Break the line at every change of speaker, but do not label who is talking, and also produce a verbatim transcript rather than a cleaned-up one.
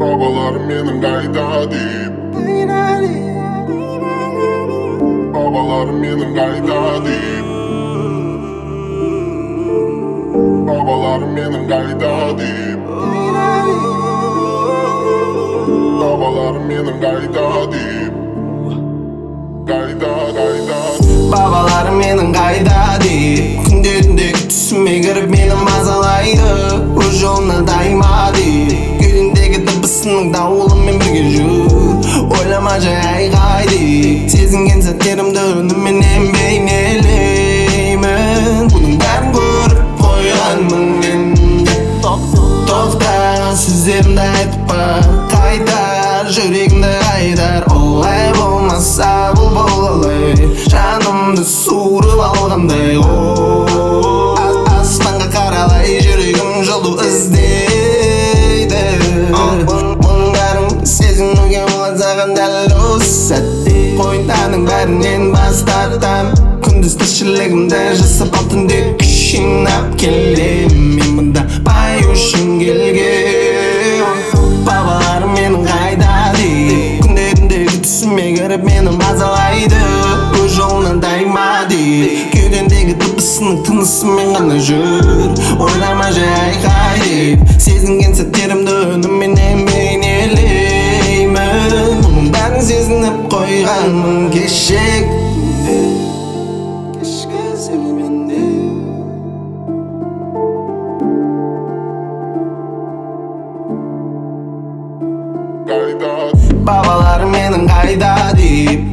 Babalarım benim kayda deyip Babalarım benim kayda deyip Babalarım benim kayda deyip Babalarım benim kayda deyip Kayda kayda
Babalarım menin kayda deyip Күндерінде түсіме кіріп мені мазалайды Өз жолына дайыма deyip Кеудемдегі дыбысының дауылымен бірге жүр Ойлама жай айғай deyip Сезінген сәттерімді үніменен бейнелеймін Бұның бәрін көріп қойғанмын мен Тоқтаған сөздерімді айтып ба Қайтар жүрегімді қайтар Олай болмаса бұл болғалай Жанымды суырып алғандай Аспанға қаралай жүрегім жолу іздейді Мұның бәрін сезінуге болады саған дәл осы сәтте Қойтаның бәрінен бас тартам Күндіз тіршілігімді жасап ал түнде күш жинап келем Мен мұнда бай үшін келгем Бабаларым менің қайда deyip Күндеріндегі түсіме кіріп мені мазалайды Өз жолына дайыма deyip Кеудемдегі дыбысының тынысымен ғана жүр Ойлама жай айқай deyip Сезінген сәттерімді үніменен бейнелеймін Мұның бәрін сезініп қойғанмын кешек Кешкі серуенде
Kayda
Babalarım menin kayda deyip